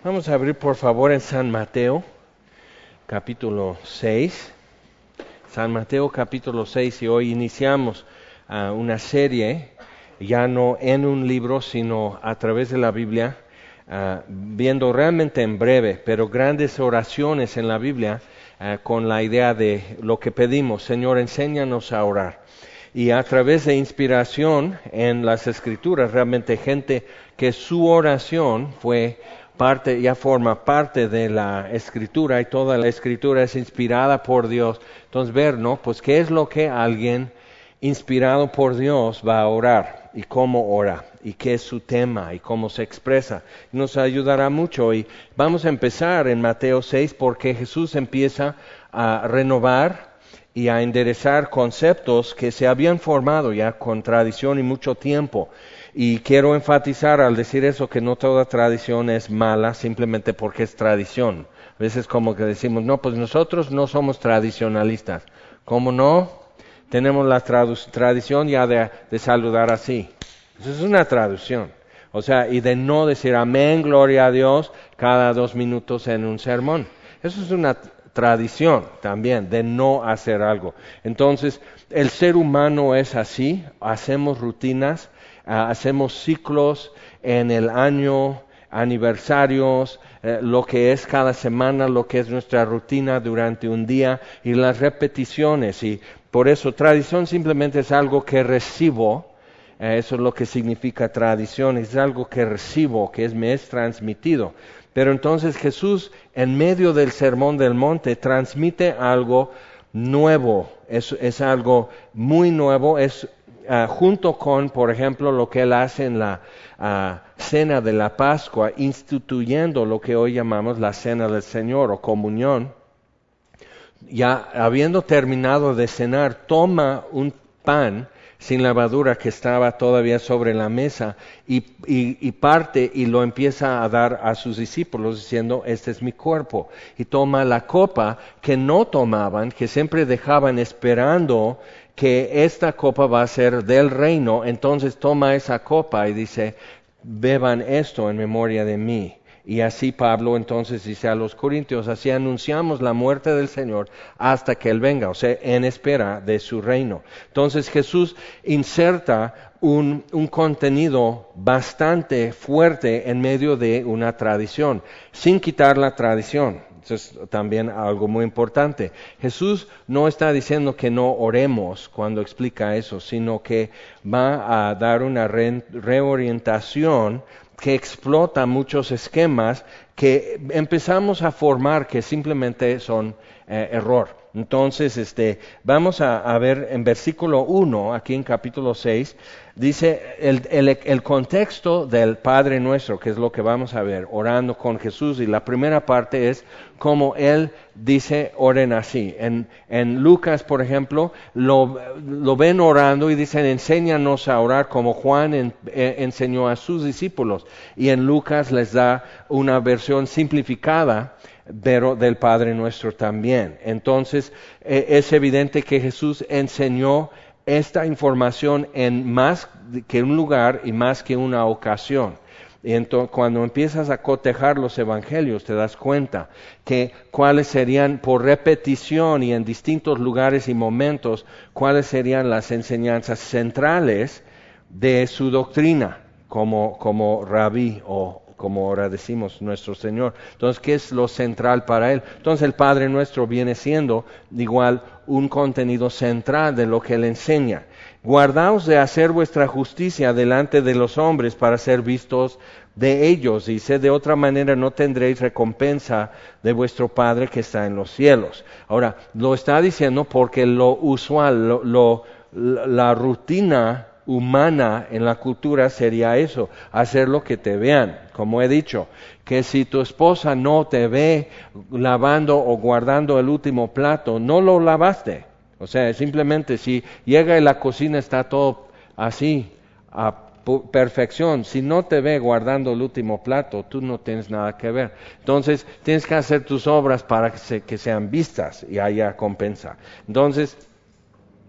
Vamos a abrir por favor en San Mateo, capítulo 6. San Mateo, capítulo 6, y hoy iniciamos una serie, ya no en un libro, sino a través de la Biblia, viendo realmente en breve, pero grandes oraciones en la Biblia, con la idea de lo que pedimos: Señor, enséñanos a orar. Y a través de inspiración en las Escrituras, realmente gente que su oración ya forma parte de la Escritura, y toda la Escritura es inspirada por Dios. Entonces ver, ¿no? Pues qué es lo que alguien inspirado por Dios va a orar, y cómo ora, y qué es su tema, y cómo se expresa. Nos ayudará mucho, y vamos a empezar en Mateo 6, porque Jesús empieza a renovar y a enderezar conceptos que se habían formado ya con tradición y mucho tiempo. Y quiero enfatizar al decir eso que no toda tradición es mala simplemente porque es tradición. A veces como que decimos, no, pues nosotros no somos tradicionalistas. ¿Cómo no? Tenemos la tradición ya de saludar así. Eso es una traducción. O sea, y de no decir amén, gloria a Dios, cada 2 minutos en un sermón. Eso es una tradición también, de no hacer algo. Entonces, el ser humano es así, hacemos rutinas, hacemos ciclos en el año, aniversarios, lo que es cada semana, lo que es nuestra rutina durante un día, y las repeticiones. Y por eso tradición simplemente es algo que recibo. Eso es lo que significa tradición, es algo que recibo, que me es transmitido. Pero entonces Jesús, en medio del Sermón del Monte, transmite algo nuevo, es algo muy nuevo, junto con, por ejemplo, lo que Él hace en la Cena de la Pascua, instituyendo lo que hoy llamamos la Cena del Señor o comunión. Ya habiendo terminado de cenar, toma un pan sin levadura que estaba todavía sobre la mesa y parte y lo empieza a dar a sus discípulos diciendo: este es mi cuerpo. Y toma la copa que no tomaban, que siempre dejaban esperando que esta copa va a ser del reino. Entonces toma esa copa y dice: beban esto en memoria de mí. Y así Pablo entonces dice a los Corintios: así anunciamos la muerte del Señor hasta que Él venga, o sea, en espera de su reino. Entonces Jesús inserta un contenido bastante fuerte en medio de una tradición, sin quitar la tradición. Eso es también algo muy importante. Jesús no está diciendo que no oremos cuando explica eso, sino que va a dar una reorientación que explota muchos esquemas que empezamos a formar que simplemente son error. Entonces, vamos a ver en versículo 1, aquí en capítulo 6, dice el contexto del Padre Nuestro, que es lo que vamos a ver, orando con Jesús. Y la primera parte es como Él dice: oren así. En Lucas, por ejemplo, lo ven orando y dicen: enséñanos a orar como Juan enseñó a sus discípulos. Y en Lucas les da una versión simplificada, pero del Padre Nuestro también. Entonces, es evidente que Jesús enseñó esta información en más que un lugar y más que una ocasión. Y entonces, cuando empiezas a cotejar los evangelios, te das cuenta que cuáles serían, por repetición y en distintos lugares y momentos, cuáles serían las enseñanzas centrales de su doctrina como rabí, o como ahora decimos, nuestro Señor. Entonces, ¿qué es lo central para Él? Entonces, el Padre Nuestro viene siendo igual un contenido central de lo que Él enseña. Guardaos de hacer vuestra justicia delante de los hombres para ser vistos de ellos. Dice: de otra manera no tendréis recompensa de vuestro Padre que está en los cielos. Ahora, lo está diciendo porque lo usual, la rutina humana en la cultura sería eso: hacer lo que te vean. Como he dicho, que si tu esposa no te ve lavando o guardando el último plato, no lo lavaste. O sea, simplemente si llega y la cocina está todo así, a perfección, si no te ve guardando el último plato, tú no tienes nada que ver. Entonces, tienes que hacer tus obras para que sean vistas y haya compensa. Entonces,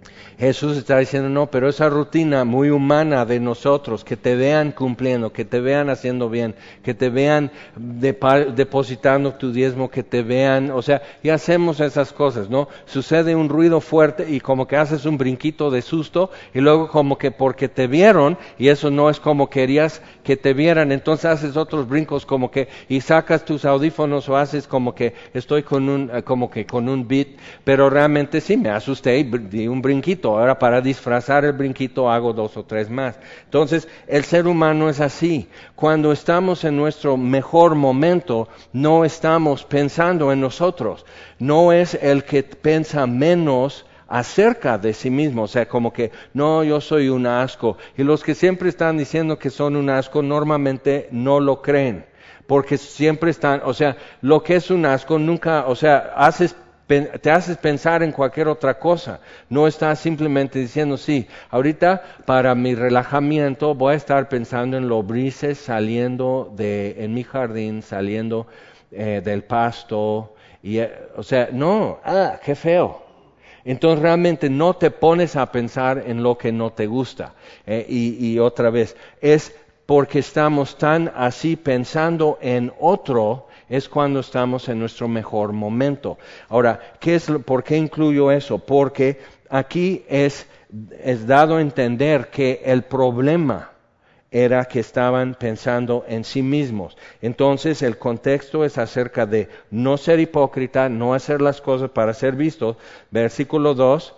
Jesús está diciendo, no, pero esa rutina muy humana de nosotros, que te vean cumpliendo, que te vean haciendo bien, que te vean depositando tu diezmo, que te vean, o sea, y hacemos esas cosas, ¿no? Sucede un ruido fuerte y como que haces un brinquito de susto y luego como que porque te vieron y eso no es como querías que te vieran, entonces haces otros brincos como que y sacas tus audífonos o haces como que estoy con un beat, pero realmente sí me asusté y di un brinquito. Ahora para disfrazar el brinquito hago 2 o 3 más. Entonces el ser humano es así. Cuando estamos en nuestro mejor momento no estamos pensando en nosotros. No es el que piensa menos acerca de sí mismo, o sea, como que, no, yo soy un asco. Y los que siempre están diciendo que son un asco normalmente no lo creen, porque siempre están, o sea, lo que es un asco nunca, o sea, te haces pensar en cualquier otra cosa, no estás simplemente diciendo, sí, ahorita para mi relajamiento voy a estar pensando en lombrices saliendo en mi jardín, saliendo del pasto, o sea, no, qué feo. Entonces realmente no te pones a pensar en lo que no te gusta. Y otra vez, es porque estamos tan así pensando en otro, es cuando estamos en nuestro mejor momento. Ahora, ¿por qué incluyo eso? Porque aquí es dado a entender que el problema era que estaban pensando en sí mismos. Entonces el contexto es acerca de no ser hipócrita, no hacer las cosas para ser vistos. Versículo 2.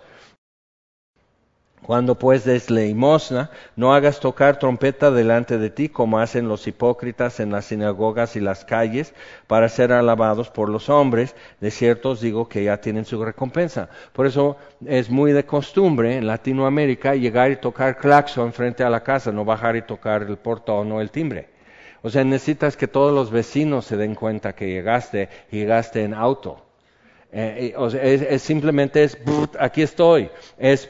Cuando pues des limosna, no hagas tocar trompeta delante de ti, como hacen los hipócritas en las sinagogas y las calles, para ser alabados por los hombres. De cierto os digo que ya tienen su recompensa. Por eso es muy de costumbre en Latinoamérica llegar y tocar claxon frente a la casa, no bajar y tocar el portón o el timbre. O sea, necesitas que todos los vecinos se den cuenta que llegaste en auto. O sea, simplemente aquí estoy. Es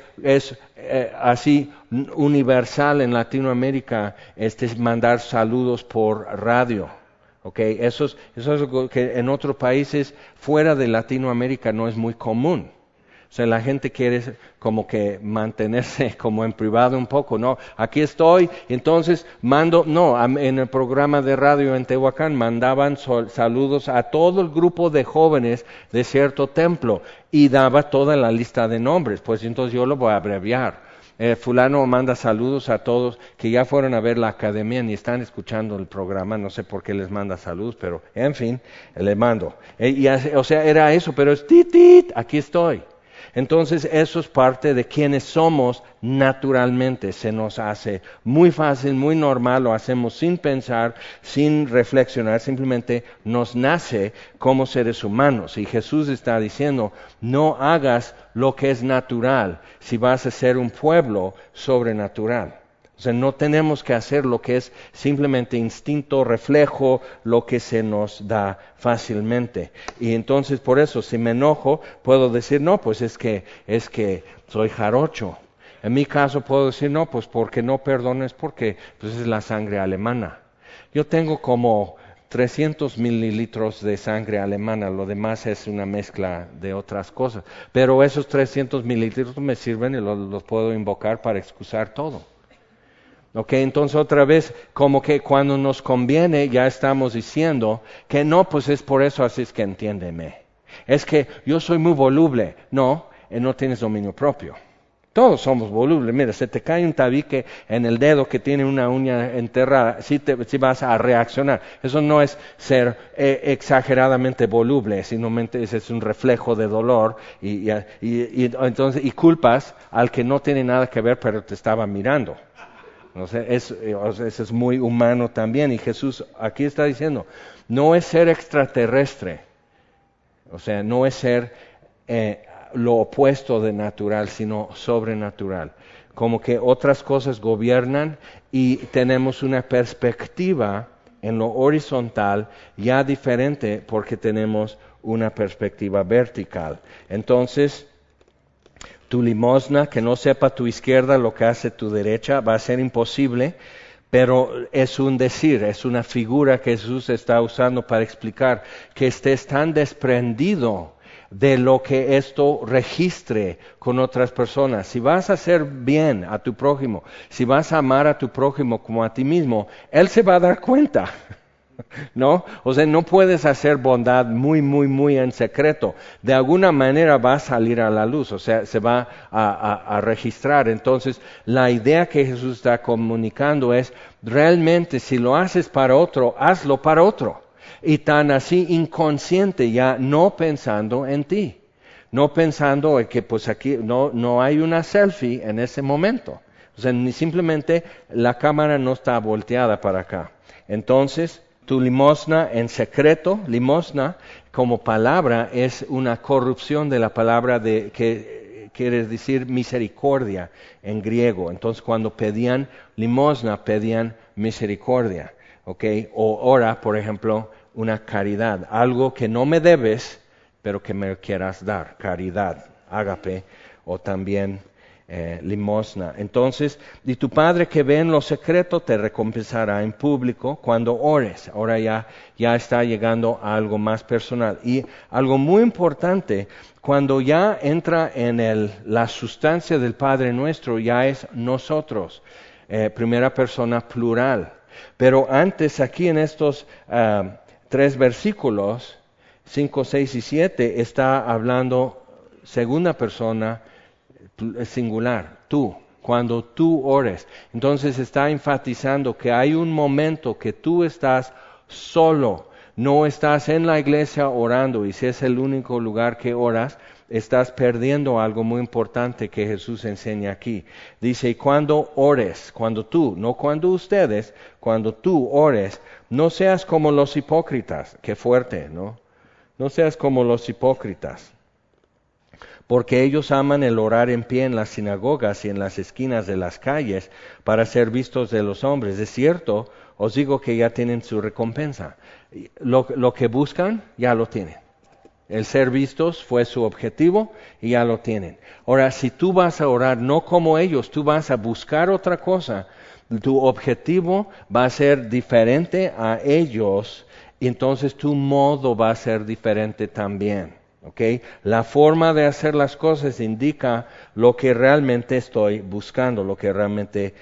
así universal en Latinoamérica, mandar saludos por radio. Okay, eso es algo que en otros países fuera de Latinoamérica no es muy común. O sea, la gente quiere como que mantenerse como en privado un poco, ¿no? Aquí estoy, entonces en el programa de radio en Tehuacán mandaban saludos a todo el grupo de jóvenes de cierto templo y daba toda la lista de nombres, pues entonces yo lo voy a abreviar. Fulano manda saludos a todos que ya fueron a ver la academia ni están escuchando el programa, no sé por qué les manda saludos, pero en fin, le mando. O sea, era eso, pero es tit, aquí estoy. Entonces eso es parte de quienes somos naturalmente, se nos hace muy fácil, muy normal, lo hacemos sin pensar, sin reflexionar, simplemente nos nace como seres humanos. Y Jesús está diciendo, no hagas lo que es natural si vas a ser un pueblo sobrenatural. O sea, no tenemos que hacer lo que es simplemente instinto, reflejo, lo que se nos da fácilmente. Y entonces por eso, si me enojo, puedo decir, no, pues es que soy jarocho. En mi caso puedo decir, no, pues porque no perdones, porque pues es la sangre alemana. Yo tengo como 300 mililitros de sangre alemana, lo demás es una mezcla de otras cosas. Pero esos 300 mililitros me sirven y los puedo invocar para excusar todo. Okay, entonces otra vez, como que cuando nos conviene ya estamos diciendo que no, pues es por eso, así es que entiéndeme. Es que yo soy muy voluble. No tienes dominio propio. Todos somos volubles. Mira, se te cae un tabique en el dedo que tiene una uña enterrada, sí vas a reaccionar. Eso no es ser exageradamente voluble, sino es un reflejo de dolor y culpas al que no tiene nada que ver, pero te estaba mirando. O sea, eso es muy humano también. Y Jesús aquí está diciendo, no es ser extraterrestre, o sea, no es ser lo opuesto de natural, sino sobrenatural. Como que otras cosas gobiernan y tenemos una perspectiva en lo horizontal ya diferente porque tenemos una perspectiva vertical. Entonces, tu limosna, que no sepa tu izquierda lo que hace tu derecha, va a ser imposible, pero es un decir, es una figura que Jesús está usando para explicar que estés tan desprendido de lo que esto registre con otras personas. Si vas a hacer bien a tu prójimo, si vas a amar a tu prójimo como a ti mismo, él se va a dar cuenta. ¿No? O sea, no puedes hacer bondad muy en secreto. De alguna manera va a salir a la luz, o sea, se va a registrar. Entonces, la idea que Jesús está comunicando es, realmente si lo haces para otro, hazlo para otro. Y tan así inconsciente ya, no pensando en ti. No pensando en que pues aquí no hay una selfie en ese momento. O sea, ni simplemente la cámara no está volteada para acá. Entonces, tu limosna en secreto, limosna como palabra es una corrupción de la palabra que quiere decir misericordia en griego. Entonces cuando pedían limosna, pedían misericordia, ¿ok? O ora, por ejemplo, una caridad, algo que no me debes, pero que me quieras dar, caridad, ágape, o también limosna. Entonces, y tu Padre que ve en lo secreto te recompensará en público cuando ores. Ahora ya está llegando a algo más personal. Y algo muy importante, cuando ya entra en la sustancia del Padre nuestro, ya es nosotros, primera persona plural. Pero antes, aquí en estos 3 versículos, 5, 6 y 7, está hablando segunda persona singular, tú, cuando tú ores. Entonces está enfatizando que hay un momento que tú estás solo, no estás en la iglesia orando, y si es el único lugar que oras, estás perdiendo algo muy importante que Jesús enseña aquí. Dice, y cuando ores, cuando tú, no cuando ustedes, cuando tú ores, no seas como los hipócritas, qué fuerte, ¿no? No seas como los hipócritas, porque ellos aman el orar en pie en las sinagogas y en las esquinas de las calles para ser vistos de los hombres. Es cierto, os digo que ya tienen su recompensa. Lo que buscan, ya lo tienen. El ser vistos fue su objetivo y ya lo tienen. Ahora, si tú vas a orar no como ellos, tú vas a buscar otra cosa, tu objetivo va a ser diferente a ellos, y entonces tu modo va a ser diferente también. ¿Okay? La forma de hacer las cosas indica lo que realmente estoy buscando, lo que realmente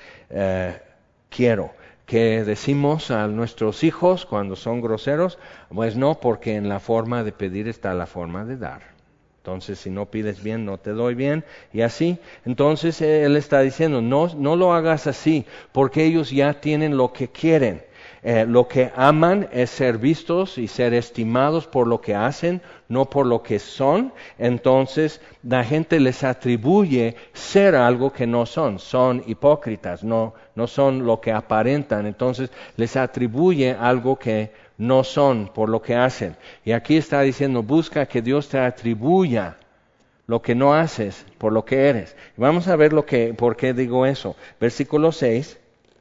quiero. ¿Qué decimos a nuestros hijos cuando son groseros? Pues no, porque en la forma de pedir está la forma de dar. Entonces, si no pides bien, no te doy bien, y así. Entonces, él está diciendo, no lo hagas así, porque ellos ya tienen lo que quieren. Lo que aman es ser vistos y ser estimados por lo que hacen, no por lo que son. Entonces la gente les atribuye ser algo que no son. Son hipócritas, no son lo que aparentan. Entonces les atribuye algo que no son por lo que hacen. Y aquí está diciendo, busca que Dios te atribuya lo que no haces por lo que eres. Vamos a ver por qué digo eso. Versículo 6.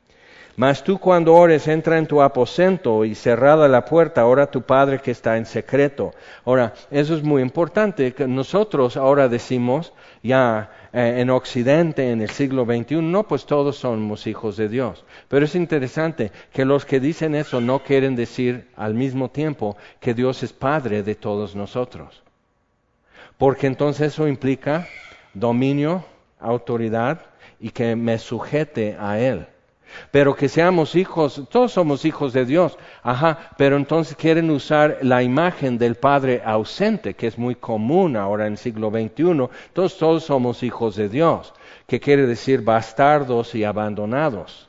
Mas tú cuando ores, entra en tu aposento y cerrada la puerta, ora a tu Padre que está en secreto. Ahora, eso es muy importante, que nosotros ahora decimos, ya en Occidente, en el siglo XXI, no, pues todos somos hijos de Dios. Pero es interesante que los que dicen eso no quieren decir al mismo tiempo que Dios es Padre de todos nosotros. Porque entonces eso implica dominio, autoridad y que me sujete a Él. Pero que seamos hijos, todos somos hijos de Dios, pero entonces quieren usar la imagen del Padre ausente, que es muy común ahora en el siglo XXI, entonces todos somos hijos de Dios, que quiere decir bastardos y abandonados.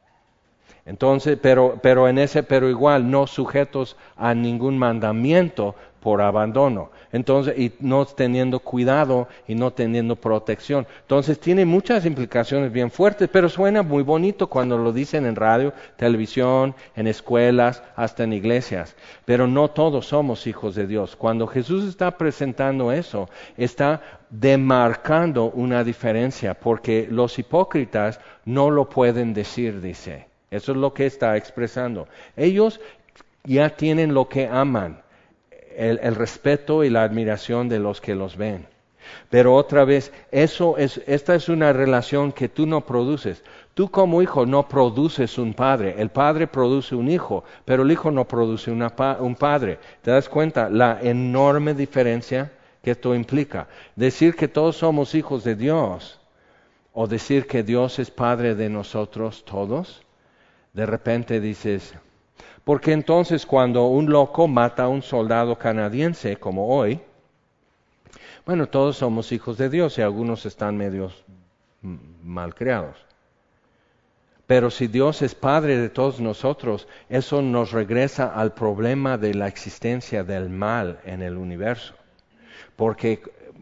Entonces, pero igual no sujetos a ningún mandamiento por abandono. Entonces, y no teniendo cuidado y no teniendo protección. Entonces, tiene muchas implicaciones bien fuertes, pero suena muy bonito cuando lo dicen en radio, televisión, en escuelas, hasta en iglesias. Pero no todos somos hijos de Dios. Cuando Jesús está presentando eso, está demarcando una diferencia, porque los hipócritas no lo pueden decir, dice. Eso es lo que está expresando. Ellos ya tienen lo que aman, el respeto y la admiración de los que los ven. Pero otra vez, esta es una relación que tú no produces. Tú como hijo no produces un padre. El padre produce un hijo, pero el hijo no produce un padre. ¿Te das cuenta la enorme diferencia ¿Qué esto implica? Decir que todos somos hijos de Dios o decir que Dios es Padre de nosotros todos. De repente dices, porque entonces cuando un loco mata a un soldado canadiense como hoy, bueno, todos somos hijos de Dios y algunos están medios malcriados. Pero si Dios es Padre de todos nosotros, eso nos regresa al problema de la existencia del mal en el universo. Porque,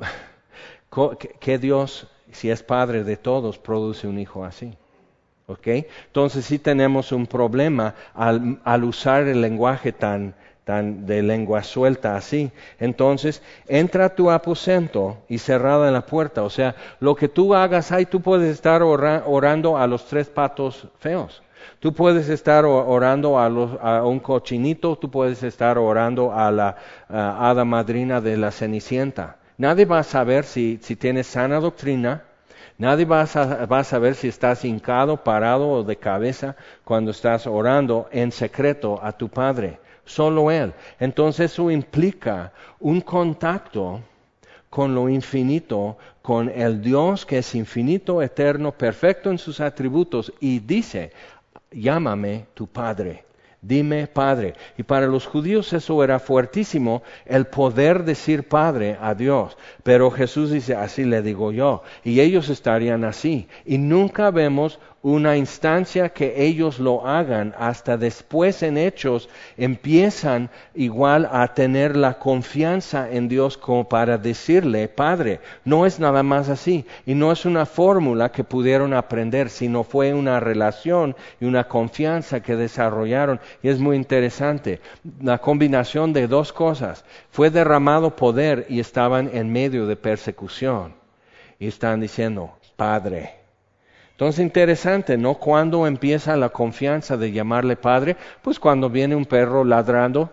¿qué Dios, si es Padre de todos, produce un hijo así? ¿Okay? Entonces sí tenemos un problema al usar el lenguaje tan de lengua suelta así. Entonces, entra a tu aposento y cerrada la puerta. O sea, lo que tú hagas ahí, tú puedes estar orando a los 3 patos feos. Tú puedes estar orando a un cochinito, tú puedes estar orando a la hada madrina de la Cenicienta. Nadie va a saber si tienes sana doctrina. Nadie va a saber si estás hincado, parado o de cabeza cuando estás orando en secreto a tu Padre. Solo Él. Entonces eso implica un contacto con lo infinito, con el Dios que es infinito, eterno, perfecto en sus atributos y dice, llámame tu Padre. Dime Padre. Y para los judíos eso era fuertísimo, el poder decir Padre a Dios. Pero Jesús dice, así le digo yo. Y ellos estarían así. Y nunca vemos una instancia que ellos lo hagan. Hasta después en Hechos empiezan igual a tener la confianza en Dios como para decirle Padre. No es nada más así. Y no es una fórmula que pudieron aprender, sino fue una relación y una confianza que desarrollaron. Y es muy interesante. La combinación de 2 cosas. Fue derramado poder y estaban en medio de persecución. Y están diciendo Padre. Entonces interesante, ¿no? ¿Cuándo empieza la confianza de llamarle Padre? Pues cuando viene un perro ladrando,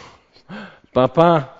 papá,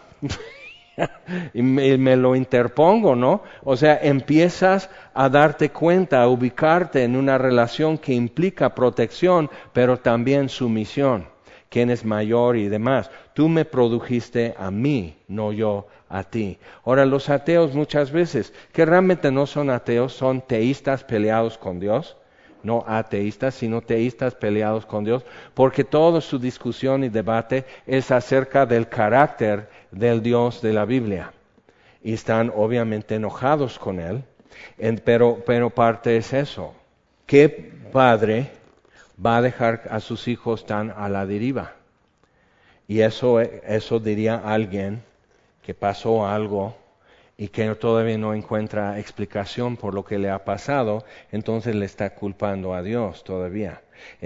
y me lo interpongo, ¿no? O sea, empiezas a darte cuenta, a ubicarte en una relación que implica protección, pero también sumisión. ¿Quién es mayor y demás? Tú me produjiste a mí, no yo a ti. Ahora, los ateos muchas veces, que realmente no son ateos, son teístas peleados con Dios, no ateístas, sino teístas peleados con Dios, porque toda su discusión y debate es acerca del carácter del Dios de la Biblia. Y están obviamente enojados con Él, pero parte es eso. ¿Qué padre va a dejar a sus hijos tan a la deriva? Y eso diría alguien que pasó algo y que todavía no encuentra explicación por lo que le ha pasado, entonces le está culpando a Dios todavía.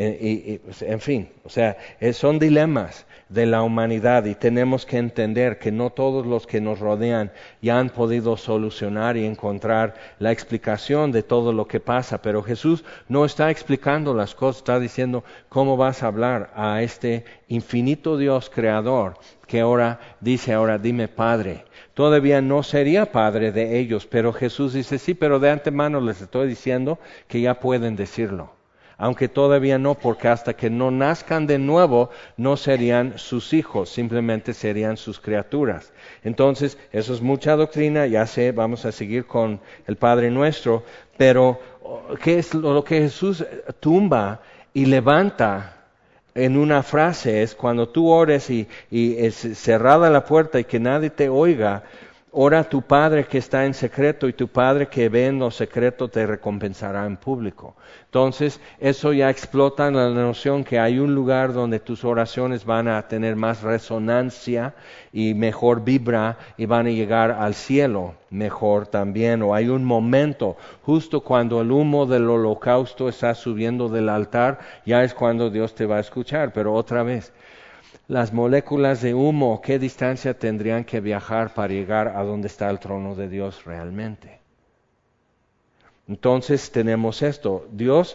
En fin, o sea, son dilemas de la humanidad y tenemos que entender que no todos los que nos rodean ya han podido solucionar y encontrar la explicación de todo lo que pasa, pero Jesús no está explicando las cosas, está diciendo cómo vas a hablar a este infinito Dios creador que ahora dice, ahora dime Padre. Todavía no sería padre de ellos, pero Jesús dice, sí, pero de antemano les estoy diciendo que ya pueden decirlo. Aunque todavía no, porque hasta que no nazcan de nuevo, no serían sus hijos, simplemente serían sus criaturas. Entonces, eso es mucha doctrina, ya sé, vamos a seguir con el Padre Nuestro, pero ¿qué es lo que Jesús tumba y levanta en una frase? Es cuando tú ores y es cerrada la puerta y que nadie te oiga, ora a tu Padre que está en secreto y tu Padre que ve en lo secreto te recompensará en público. Entonces, eso ya explota en la noción que hay un lugar donde tus oraciones van a tener más resonancia y mejor vibra y van a llegar al cielo mejor también. O hay un momento, justo cuando el humo del holocausto está subiendo del altar, ya es cuando Dios te va a escuchar. Pero otra vez, las moléculas de humo, ¿qué distancia tendrían que viajar para llegar a donde está el trono de Dios realmente? Entonces tenemos esto,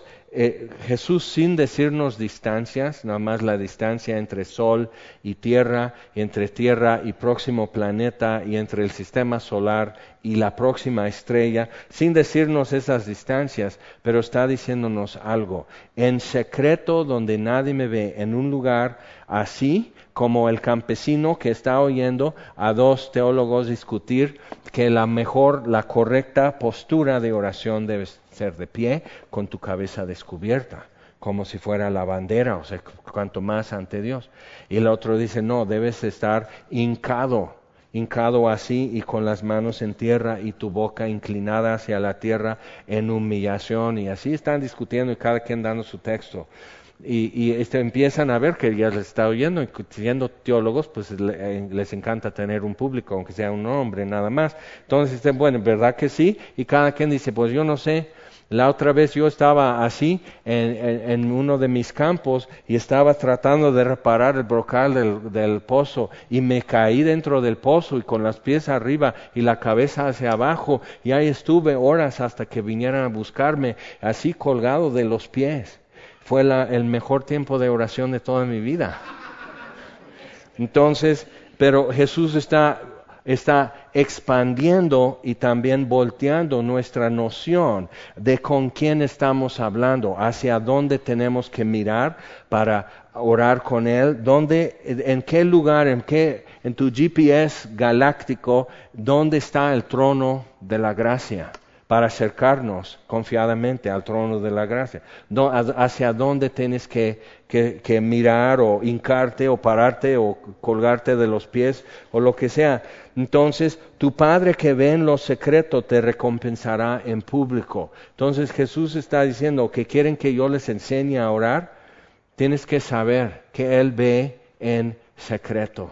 Jesús sin decirnos distancias, nada más la distancia entre Sol y Tierra, y entre Tierra y próximo planeta, y entre el sistema solar y la próxima estrella, sin decirnos esas distancias, pero está diciéndonos algo. En secreto, donde nadie me ve, en un lugar así, como el campesino que está oyendo a dos teólogos discutir que la correcta postura de oración debe ser de pie con tu cabeza descubierta, como si fuera la bandera, o sea, cuanto más ante Dios. Y el otro dice, no, debes estar hincado así y con las manos en tierra y tu boca inclinada hacia la tierra en humillación. Y así están discutiendo y cada quien dando su texto. Y empiezan a ver que ya les está oyendo, y siendo teólogos, pues les encanta tener un público, aunque sea un hombre nada más. Entonces dicen, bueno, ¿verdad que sí? Y cada quien dice, pues yo no sé. La otra vez yo estaba así en uno de mis campos y estaba tratando de reparar el brocal del pozo y me caí dentro del pozo y con las pies arriba y la cabeza hacia abajo y ahí estuve horas hasta que vinieran a buscarme, así colgado de los pies. Fue el mejor tiempo de oración de toda mi vida. Entonces, pero Jesús está expandiendo y también volteando nuestra noción de con quién estamos hablando, hacia dónde tenemos que mirar para orar con Él, en qué lugar, en tu GPS galáctico, dónde está el trono de la gracia, para acercarnos confiadamente al trono de la gracia, hacia dónde tienes que mirar o hincarte o pararte o colgarte de los pies o lo que sea. Entonces, tu Padre que ve en lo secreto te recompensará en público. Entonces Jesús está diciendo que quieren que yo les enseñe a orar, tienes que saber que Él ve en secreto.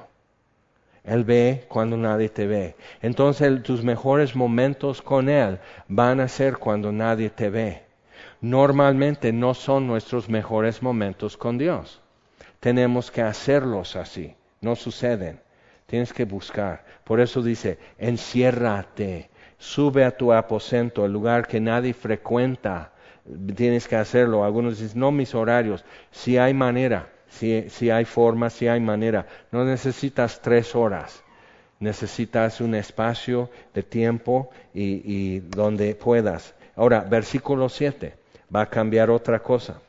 Él ve cuando nadie te ve. Entonces tus mejores momentos con Él van a ser cuando nadie te ve. Normalmente no son nuestros mejores momentos con Dios. Tenemos que hacerlos así. No suceden. Tienes que buscar. Por eso dice, enciérrate. Sube a tu aposento, el lugar que nadie frecuenta. Tienes que hacerlo. Algunos dicen, no mis horarios. Si hay manera. Si hay forma, si hay manera. No necesitas 3 horas. Necesitas un espacio de tiempo y donde puedas. Ahora, versículo 7. Va a cambiar otra cosa.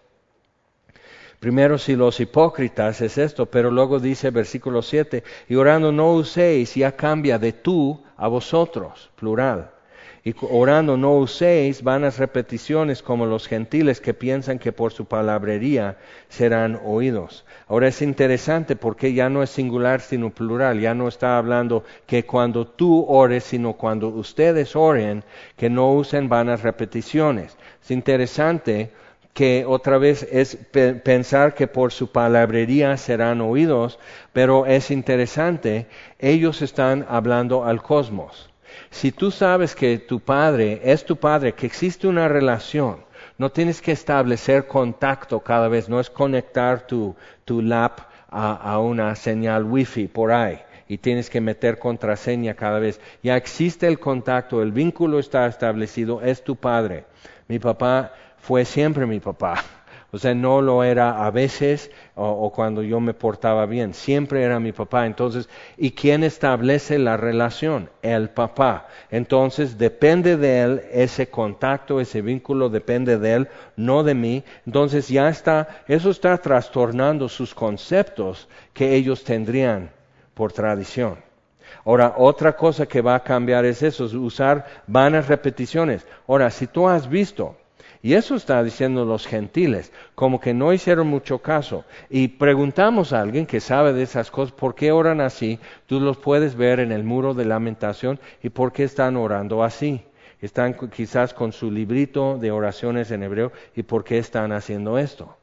Primero, si los hipócritas es esto, pero luego dice versículo 7, y orando no uséis, ya cambia de tú a vosotros, plural. Y orando no uséis vanas repeticiones como los gentiles que piensan que por su palabrería serán oídos. Ahora es interesante porque ya no es singular sino plural, ya no está hablando que cuando tú ores, sino cuando ustedes oren, que no usen vanas repeticiones. Es interesante que otra vez es pensar que por su palabrería serán oídos, pero es interesante, ellos están hablando al cosmos. Si tú sabes que tu Padre es tu Padre, que existe una relación, no tienes que establecer contacto cada vez, no es conectar tu lap a una señal wifi por ahí y tienes que meter contraseña cada vez. Ya existe el contacto, el vínculo está establecido, es tu Padre. Mi papá fue siempre mi papá. O sea, no lo era a veces o cuando yo me portaba bien. Siempre era mi papá. Entonces, ¿y quién establece la relación? El papá. Entonces, depende de él ese contacto, ese vínculo, depende de él, no de mí. Entonces, eso está trastornando sus conceptos que ellos tendrían por tradición. Ahora, otra cosa que va a cambiar es eso, es usar vanas repeticiones. Ahora, si tú has visto, y eso está diciendo los gentiles, como que no hicieron mucho caso. Y preguntamos a alguien que sabe de esas cosas, ¿por qué oran así? Tú los puedes ver en el muro de lamentación y por qué están orando así. Están quizás con su librito de oraciones en hebreo y por qué están haciendo esto.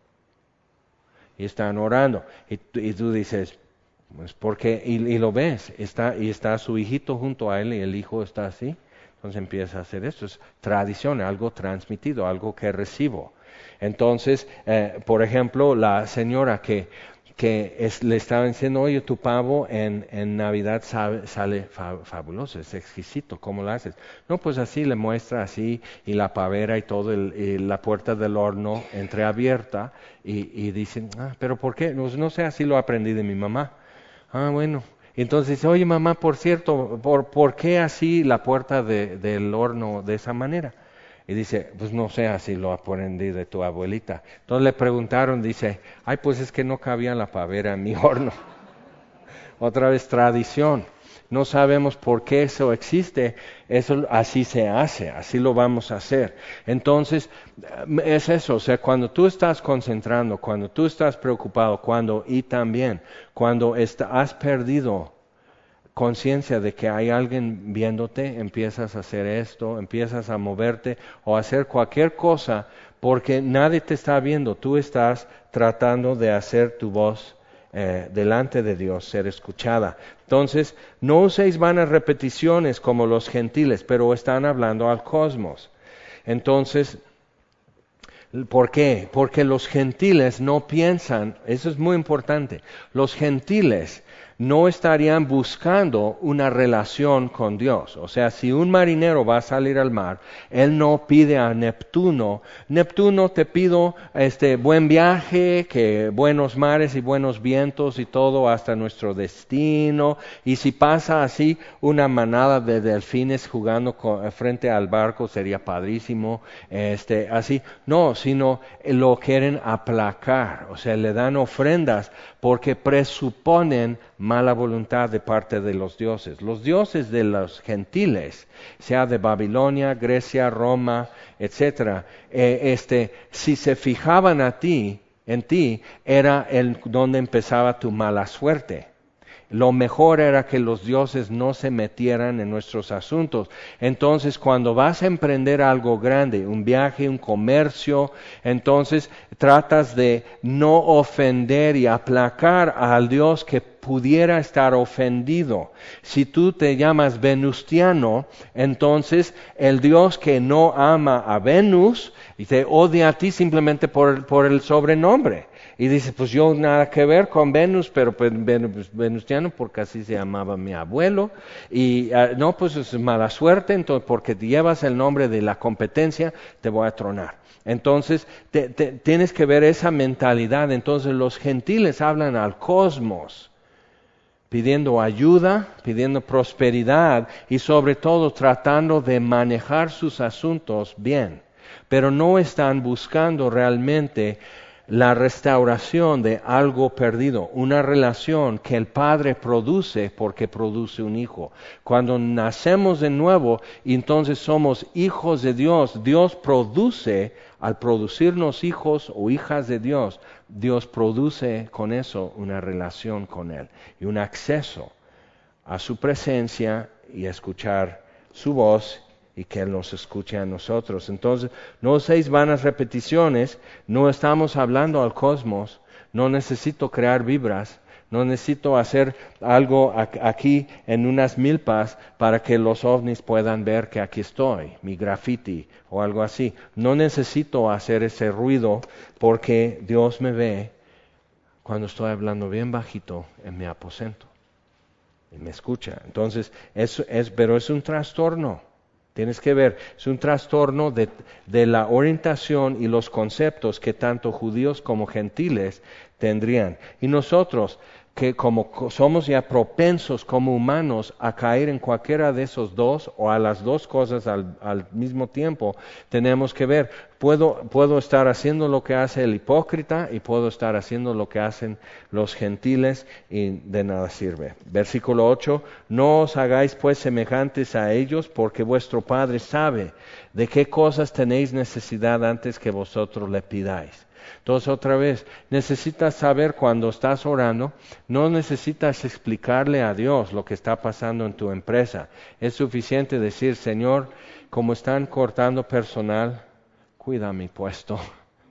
Y están orando. Y tú dices, pues porque, y lo ves, está su hijito junto a él y el hijo está así. Entonces empieza a hacer esto, es tradición, algo transmitido, algo que recibo. Entonces, por ejemplo, la señora que le estaba diciendo, oye, tu pavo en Navidad sale fabuloso, es exquisito, ¿cómo lo haces? No, pues así le muestra así, y la pavera y todo, y la puerta del horno entreabierta, y dicen, pero ¿por qué? No sé, así lo aprendí de mi mamá. Bueno. Entonces dice, oye mamá, por cierto, ¿por qué así la puerta del horno de esa manera? Y dice, pues no sé, así lo aprendí de tu abuelita. Entonces le preguntaron, dice, pues es que no cabía la pavera en mi horno. otra vez tradición. No sabemos por qué eso existe, eso así se hace, así lo vamos a hacer. Entonces, es eso, o sea, cuando tú estás concentrando, cuando tú estás preocupado, y también cuando has perdido conciencia de que hay alguien viéndote, empiezas a hacer esto, empiezas a moverte o a hacer cualquier cosa porque nadie te está viendo, tú estás tratando de hacer tu voz delante de Dios, ser escuchada. Entonces, no uséis vanas repeticiones como los gentiles, pero están hablando al cosmos. Entonces, ¿por qué? Porque los gentiles no piensan, eso es muy importante, los gentiles no estarían buscando una relación con Dios. O sea, si un marinero va a salir al mar, él no pide a Neptuno, Neptuno te pido buen viaje, que buenos mares y buenos vientos y todo hasta nuestro destino. Y si pasa así una manada de delfines jugando frente al barco sería padrísimo, así. No, sino lo quieren aplacar, o sea, le dan ofrendas porque presuponen mala voluntad de parte de los dioses. Los dioses de los gentiles, sea de Babilonia, Grecia, Roma, etcétera, si se fijaban en ti, era donde empezaba tu mala suerte. Lo mejor era que los dioses no se metieran en nuestros asuntos. Entonces, cuando vas a emprender algo grande, un viaje, un comercio, entonces tratas de no ofender y aplacar al Dios que pudiera estar ofendido. Si tú te llamas venustiano, entonces el Dios que no ama a Venus y te odia a ti simplemente por el sobrenombre. Y dice, pues yo nada que ver con Venus, pero pues, venustiano porque así se llamaba mi abuelo. Y no, pues es mala suerte, entonces porque te llevas el nombre de la competencia, te voy a tronar. Entonces, tienes que ver esa mentalidad. Entonces los gentiles hablan al cosmos, pidiendo ayuda, pidiendo prosperidad y sobre todo tratando de manejar sus asuntos bien. Pero no están buscando realmente la restauración de algo perdido, una relación que el Padre produce porque produce un hijo. Cuando nacemos de nuevo, entonces somos hijos de Dios. Dios produce, al producirnos hijos o hijas de Dios, Dios produce con eso una relación con Él y un acceso a su presencia y a escuchar su voz y que Él nos escuche a nosotros. Entonces, no uséis vanas repeticiones, no estamos hablando al cosmos, no necesito crear vibras, no necesito hacer algo aquí en unas milpas para que los ovnis puedan ver que aquí estoy, mi graffiti o algo así. No necesito hacer ese ruido porque Dios me ve cuando estoy hablando bien bajito en mi aposento y me escucha. Entonces, pero es un trastorno. Tienes que ver, es un trastorno de la orientación y los conceptos que tanto judíos como gentiles tendrían. Y nosotros, que como somos ya propensos como humanos a caer en cualquiera de esos dos o a las dos cosas al mismo tiempo, tenemos que ver, puedo estar haciendo lo que hace el hipócrita y puedo estar haciendo lo que hacen los gentiles y de nada sirve. Versículo 8, no os hagáis pues semejantes a ellos porque vuestro Padre sabe de qué cosas tenéis necesidad antes que vosotros le pidáis. Entonces otra vez, necesitas saber cuando estás orando, no necesitas explicarle a Dios lo que está pasando en tu empresa. Es suficiente decir, Señor, como están cortando personal, cuida mi puesto.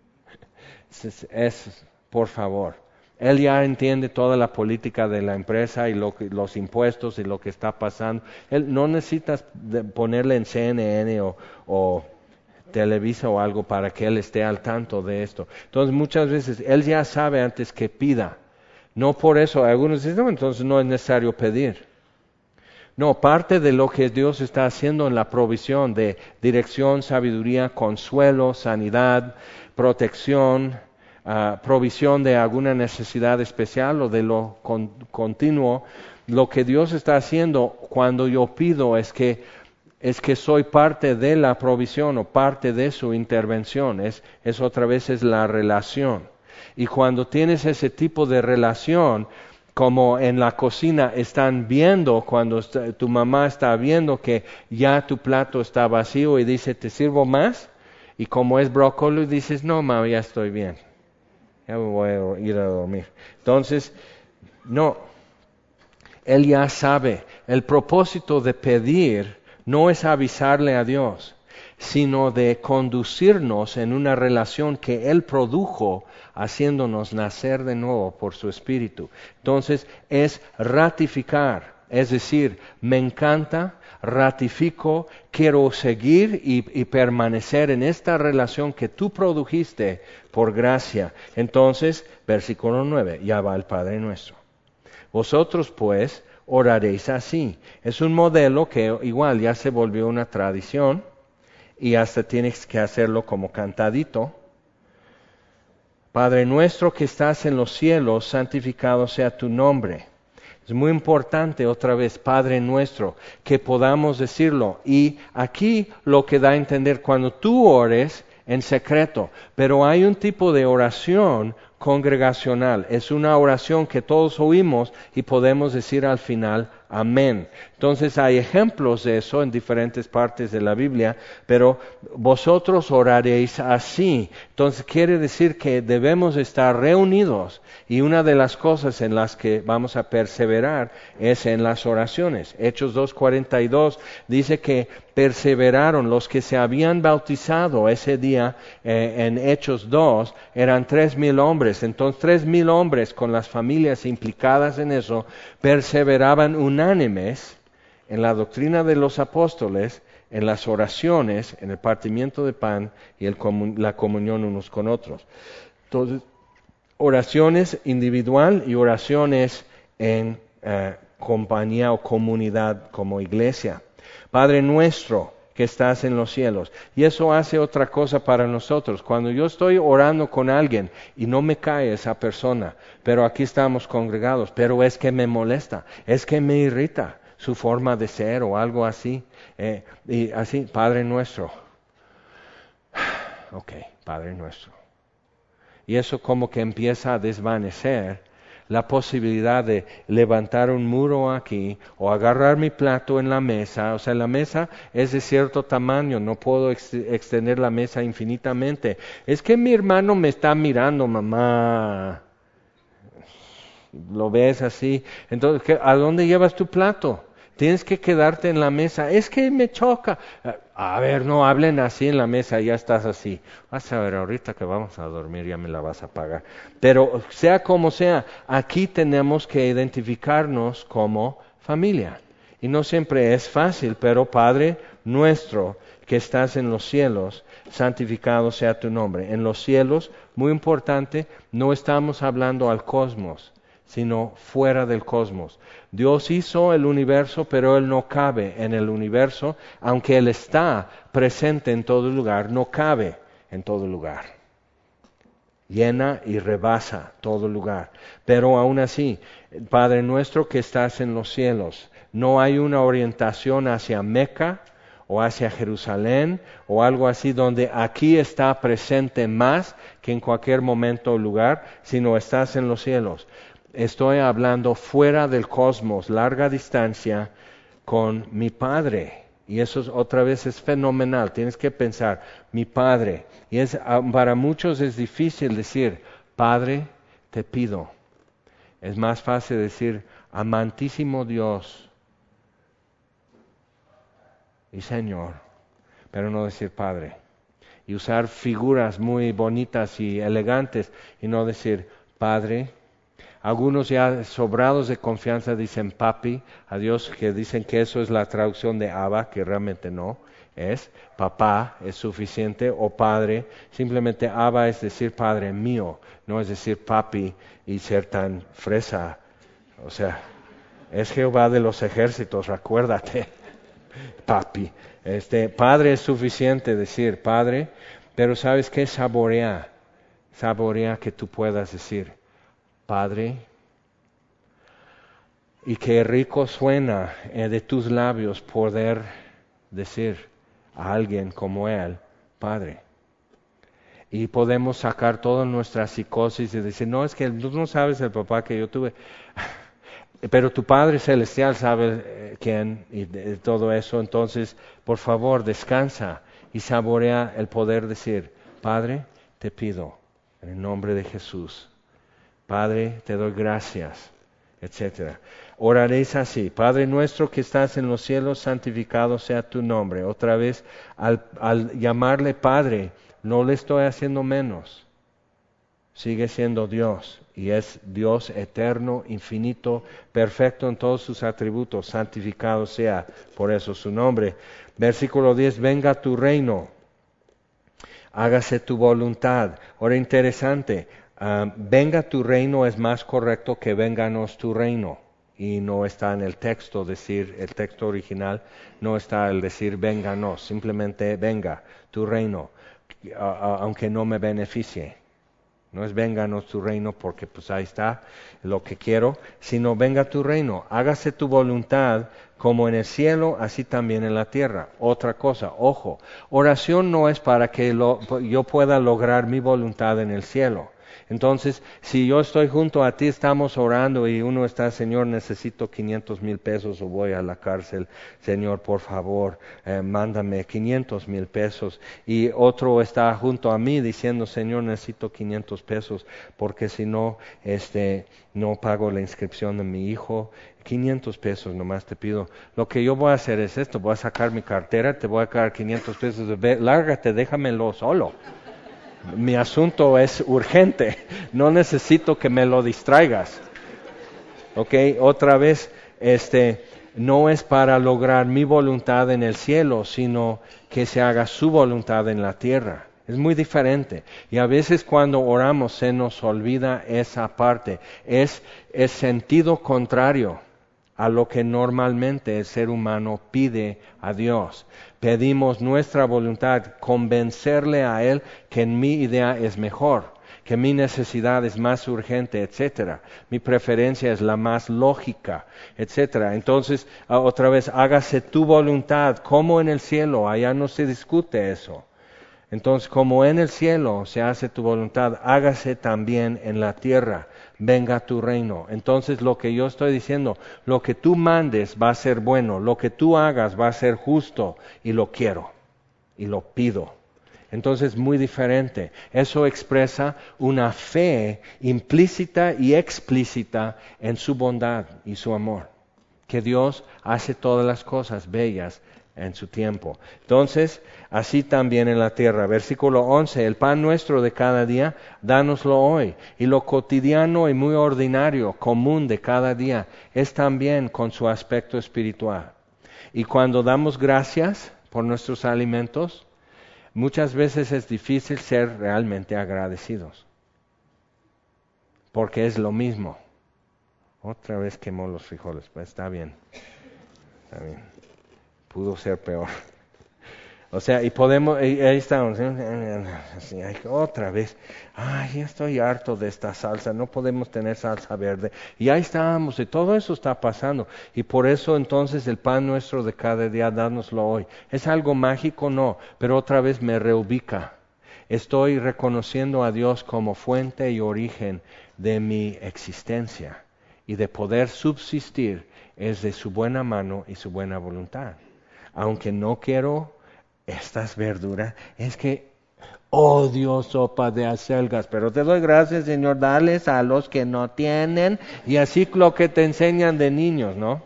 Por favor. Él ya entiende toda la política de la empresa y los impuestos y lo que está pasando. Él no necesitas ponerle en CNN o Televisa o algo para que él esté al tanto de esto. Entonces muchas veces él ya sabe antes que pida. No por eso, algunos dicen, no, entonces no es necesario pedir. No, parte de lo que Dios está haciendo en la provisión de dirección, sabiduría, consuelo, sanidad, protección, provisión de alguna necesidad especial o de lo continuo, lo que Dios está haciendo cuando yo pido es que soy parte de la provisión o parte de su intervención, es otra vez es la relación. Y cuando tienes ese tipo de relación, como en la cocina están viendo, cuando tu mamá está viendo que ya tu plato está vacío y dice, ¿te sirvo más? Y como es brócoli, dices, no, mamá, ya estoy bien, ya me voy a ir a dormir. Entonces, no, Él ya sabe. El propósito de pedir no es avisarle a Dios, sino de conducirnos en una relación que Él produjo, haciéndonos nacer de nuevo por su Espíritu. Entonces, es ratificar, es decir, me encanta, ratifico, quiero seguir y permanecer en esta relación que tú produjiste por gracia. Entonces, versículo 9, ya va el Padre Nuestro. Vosotros pues oraréis así. Es un modelo que igual ya se volvió una tradición y hasta tienes que hacerlo como cantadito. Padre nuestro que estás en los cielos, santificado sea tu nombre. Es muy importante otra vez, Padre nuestro, que podamos decirlo. Y aquí lo que da a entender cuando tú ores en secreto, pero hay un tipo de oración congregacional. Es una oración que todos oímos y podemos decir al final, amén. Entonces hay ejemplos de eso en diferentes partes de la Biblia, pero vosotros oraréis así. Entonces quiere decir que debemos estar reunidos y una de las cosas en las que vamos a perseverar es en las oraciones. Hechos 2:42 dice que perseveraron los que se habían bautizado ese día en Hechos 2, eran 3,000 hombres. Entonces 3,000 hombres con las familias implicadas en eso perseveraban unánimes en la doctrina de los apóstoles, en las oraciones, en el partimiento de pan y la comunión unos con otros. Entonces, oraciones individual y oraciones en compañía o comunidad como iglesia. Padre nuestro que estás en los cielos. Y eso hace otra cosa para nosotros. Cuando yo estoy orando con alguien y no me cae esa persona, pero aquí estamos congregados, pero es que me molesta, es que me irrita su forma de ser o algo así. Y así, Padre nuestro. Ok, Padre nuestro. Y eso como que empieza a desvanecer la posibilidad de levantar un muro aquí o agarrar mi plato en la mesa. O sea, la mesa es de cierto tamaño, no puedo extender la mesa infinitamente. Es que mi hermano me está mirando, mamá. Lo ves así. Entonces, ¿a dónde llevas tu plato? Tienes que quedarte en la mesa. Es que me choca. A ver, no hablen así en la mesa, ya estás así. Vas a ver, ahorita que vamos a dormir ya me la vas a pagar. Pero sea como sea, aquí tenemos que identificarnos como familia. Y no siempre es fácil, pero Padre nuestro que estás en los cielos, santificado sea tu nombre. En los cielos, muy importante, no estamos hablando al cosmos, sino fuera del cosmos. Dios hizo el universo, pero Él no cabe en el universo, aunque Él está presente en todo lugar, no cabe en todo lugar. Llena y rebasa todo lugar. Pero aún así, Padre nuestro que estás en los cielos, no hay una orientación hacia Meca o hacia Jerusalén o algo así donde aquí está presente más que en cualquier momento o lugar, sino estás en los cielos. Estoy hablando fuera del cosmos, larga distancia, con mi Padre. Y eso otra vez es fenomenal. Tienes que pensar, mi Padre. Y para muchos es difícil decir, Padre, te pido. Es más fácil decir, amantísimo Dios y Señor, pero no decir Padre. Y usar figuras muy bonitas y elegantes y no decir Padre. Algunos ya sobrados de confianza dicen papi a Dios, que dicen que eso es la traducción de Abba, que realmente no es. Papá es suficiente, o padre. Simplemente Abba es decir Padre mío, no es decir papi y ser tan fresa. O sea, es Jehová de los ejércitos, recuérdate, papi. Padre es suficiente decir Padre, pero ¿sabes qué? Saborea que tú puedas decir Padre, y qué rico suena de tus labios poder decir a alguien como Él, Padre. Y podemos sacar toda nuestra psicosis y decir, no, es que tú no sabes el papá que yo tuve. Pero tu Padre Celestial sabe quién y de todo eso. Entonces, por favor, descansa y saborea el poder decir, Padre, te pido en el nombre de Jesús. Padre, te doy gracias, etcétera. Oraréis así, Padre nuestro que estás en los cielos, santificado sea tu nombre. Otra vez, al llamarle Padre, no le estoy haciendo menos. Sigue siendo Dios y es Dios eterno, infinito, perfecto en todos sus atributos, santificado sea por eso su nombre. Versículo 10, venga tu reino, hágase tu voluntad. Ahora interesante, venga tu reino es más correcto que vénganos tu reino. Y no está en el texto el texto original no está el decir vénganos, simplemente venga tu reino, aunque no me beneficie. No es vénganos tu reino porque pues ahí está lo que quiero, sino venga tu reino, hágase tu voluntad como en el cielo, así también en la tierra. Otra cosa, ojo, oración no es para que yo pueda lograr mi voluntad en el cielo. Entonces, si yo estoy junto a ti, estamos orando y uno está, Señor, necesito 500,000 pesos o voy a la cárcel, Señor, por favor, mándame 500,000 pesos. Y otro está junto a mí diciendo, Señor, necesito 500 pesos porque si no, no pago la inscripción de mi hijo. 500 pesos nomás te pido. Lo que yo voy a hacer es esto, voy a sacar mi cartera, te voy a dar 500 pesos, lárgate, déjamelo solo. Mi asunto es urgente, no necesito que me lo distraigas. Ok, otra vez, no es para lograr mi voluntad en el cielo, sino que se haga su voluntad en la tierra. Es muy diferente. Y a veces cuando oramos se nos olvida esa parte. Es sentido contrario a lo que normalmente el ser humano pide a Dios. Pedimos nuestra voluntad, convencerle a Él que mi idea es mejor, que mi necesidad es más urgente, etcétera. Mi preferencia es la más lógica, etcétera. Entonces, otra vez, hágase tu voluntad, como en el cielo, allá no se discute eso. Entonces, como en el cielo se hace tu voluntad, hágase también en la tierra. Venga tu reino. Entonces lo que yo estoy diciendo, lo que tú mandes va a ser bueno, lo que tú hagas va a ser justo y lo quiero y lo pido. Entonces muy diferente. Eso expresa una fe implícita y explícita en su bondad y su amor. Que Dios hace todas las cosas bellas en su tiempo. Entonces, así también en la tierra. Versículo 11, el pan nuestro de cada día, dánoslo hoy. Y lo cotidiano y muy ordinario, común de cada día, es también con su aspecto espiritual. Y cuando damos gracias por nuestros alimentos, muchas veces es difícil ser realmente agradecidos. Porque es lo mismo. Otra vez quemó los frijoles, pues está bien. Está bien. Pudo ser peor. O sea, y ahí estamos, así, otra vez, ya estoy harto de esta salsa, no podemos tener salsa verde. Y ahí estamos, y todo eso está pasando. Y por eso entonces el pan nuestro de cada día, dánoslo hoy. ¿Es algo mágico? No, pero otra vez me reubica. Estoy reconociendo a Dios como fuente y origen de mi existencia. Y de poder subsistir es de su buena mano y su buena voluntad. Aunque no quiero estas verduras, es que odio sopa de acelgas, pero te doy gracias, Señor, dales a los que no tienen, y así lo que te enseñan de niños, ¿no?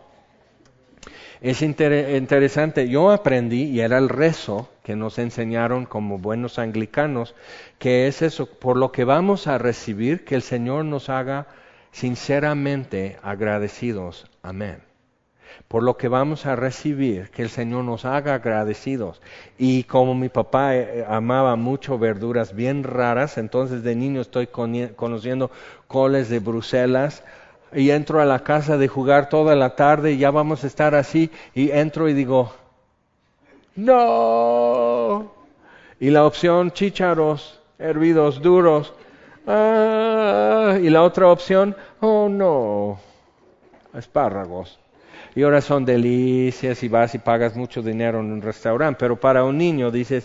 Es interesante, yo aprendí, y era el rezo que nos enseñaron como buenos anglicanos, que es eso, por lo que vamos a recibir, que el Señor nos haga sinceramente agradecidos. Amén. Por lo que vamos a recibir, que el Señor nos haga agradecidos. Y como mi papá amaba mucho verduras bien raras, entonces de niño estoy conociendo coles de Bruselas, y entro a la casa de jugar toda la tarde y ya vamos a estar así, y entro y digo, ¡no! Y la opción, chícharos, hervidos duros. Y la otra opción, ¡oh no! Espárragos. Y ahora son delicias y vas y pagas mucho dinero en un restaurante, pero para un niño dices,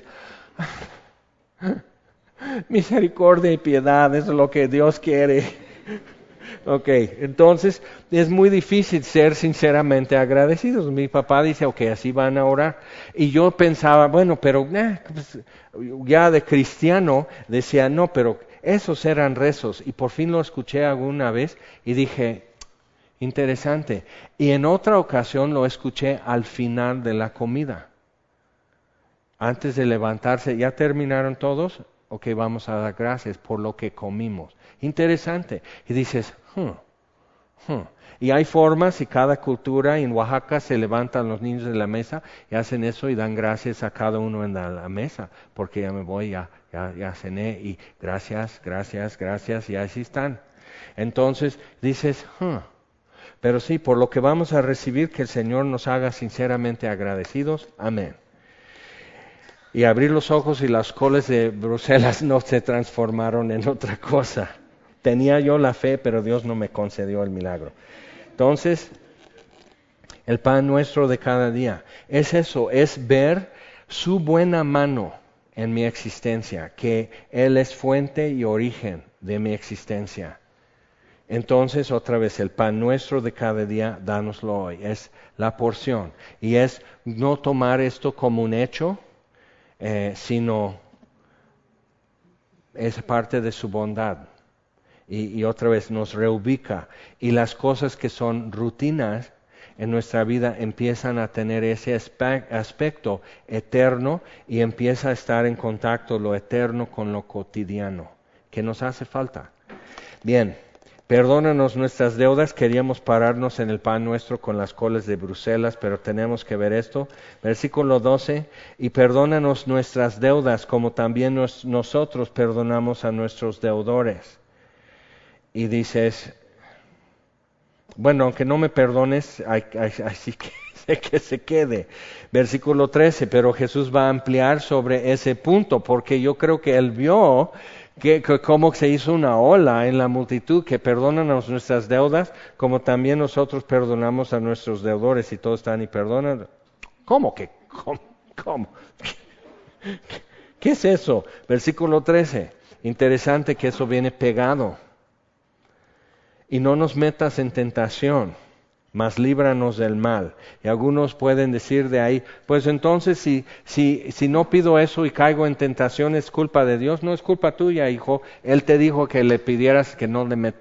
misericordia y piedad, eso es lo que Dios quiere. Ok, entonces es muy difícil ser sinceramente agradecidos. Mi papá dice, ok, así van a orar. Y yo pensaba, bueno, pero pues, ya de cristiano decía, no, pero esos eran rezos. Y por fin lo escuché alguna vez y dije, interesante. Y en otra ocasión lo escuché al final de la comida. Antes de levantarse, ¿ya terminaron todos? Ok, vamos a dar gracias por lo que comimos. Interesante. Y dices, Y hay formas y cada cultura, en Oaxaca se levantan los niños de la mesa y hacen eso y dan gracias a cada uno en la mesa, porque ya me voy, ya cené y gracias, gracias, gracias y así están. Entonces dices, pero sí, por lo que vamos a recibir, que el Señor nos haga sinceramente agradecidos. Amén. Y abrir los ojos y las coles de Bruselas no se transformaron en otra cosa. Tenía yo la fe, pero Dios no me concedió el milagro. Entonces, el pan nuestro de cada día es eso, es ver su buena mano en mi existencia, que Él es fuente y origen de mi existencia. Entonces, otra vez, el pan nuestro de cada día, dánoslo hoy. Es la porción. Y es no tomar esto como un hecho, sino es parte de su bondad. Y otra vez nos reubica. Y las cosas que son rutinas en nuestra vida empiezan a tener ese aspecto eterno y empieza a estar en contacto lo eterno con lo cotidiano, que nos hace falta. Bien. Perdónanos nuestras deudas, queríamos pararnos en el pan nuestro con las coles de Bruselas, pero tenemos que ver esto. Versículo 12, y perdónanos nuestras deudas como también nosotros perdonamos a nuestros deudores. Y dices, bueno, aunque no me perdones, así que se quede. Versículo 13, pero Jesús va a ampliar sobre ese punto, porque yo creo que Él vio que como se hizo una ola en la multitud, que perdónanos nuestras deudas, como también nosotros perdonamos a nuestros deudores, y todos están y perdonan. ¿Cómo que? ¿Cómo? ¿Qué es eso? Versículo 13, interesante que eso viene pegado. Y no nos metas en tentación, mas líbranos del mal. Y algunos pueden decir de ahí, pues entonces si no pido eso y caigo en tentación, ¿es culpa de Dios? No es culpa tuya, hijo. Él te dijo que le pidieras que no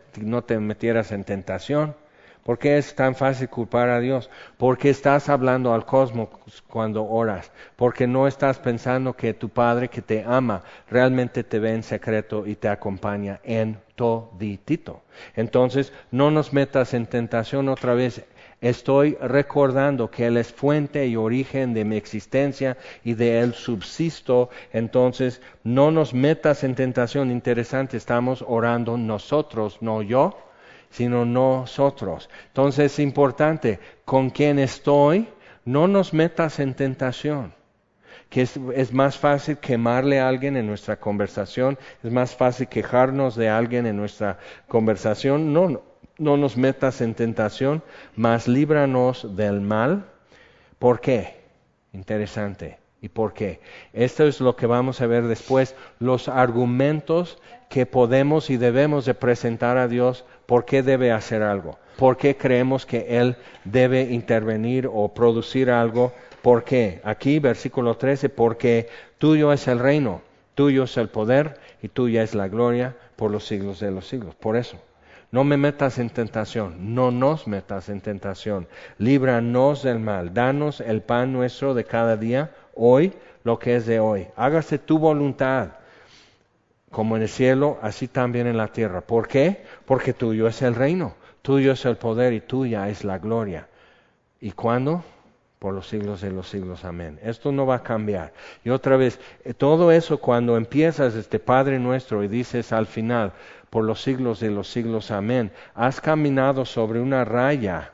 te metieras en tentación. ¿Por qué es tan fácil culpar a Dios? Porque estás hablando al cosmos cuando oras. Porque no estás pensando que tu Padre que te ama realmente te ve en secreto y te acompaña en toditito. Entonces, no nos metas en tentación otra vez. Estoy recordando que Él es fuente y origen de mi existencia y de Él subsisto. Entonces, no nos metas en tentación. Interesante, estamos orando nosotros, no yo, sino nosotros. Entonces es importante, con quién estoy, no nos metas en tentación. Que es más fácil quemarle a alguien en nuestra conversación, es más fácil quejarnos de alguien en nuestra conversación. No nos metas en tentación, mas líbranos del mal. ¿Por qué? Interesante. ¿Y por qué? Esto es lo que vamos a ver después, los argumentos que podemos y debemos de presentar a Dios, por qué debe hacer algo, por qué creemos que Él debe intervenir o producir algo, por qué. Aquí, versículo 13, porque tuyo es el reino, tuyo es el poder y tuya es la gloria por los siglos de los siglos. Por eso. No me metas en tentación, no nos metas en tentación, líbranos del mal, danos el pan nuestro de cada día, hoy, lo que es de hoy. Hágase tu voluntad, como en el cielo, así también en la tierra. ¿Por qué? Porque tuyo es el reino, tuyo es el poder y tuya es la gloria. ¿Y cuándo? Por los siglos de los siglos, amén. Esto no va a cambiar. Y otra vez, todo eso cuando empiezas este Padre Nuestro y dices al final, por los siglos de los siglos, amén, has caminado sobre una raya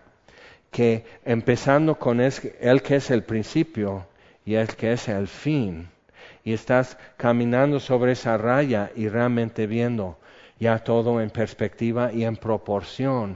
que empezando con Él que es el principio y Él que es el fin, y estás caminando sobre esa raya y realmente viendo ya todo en perspectiva y en proporción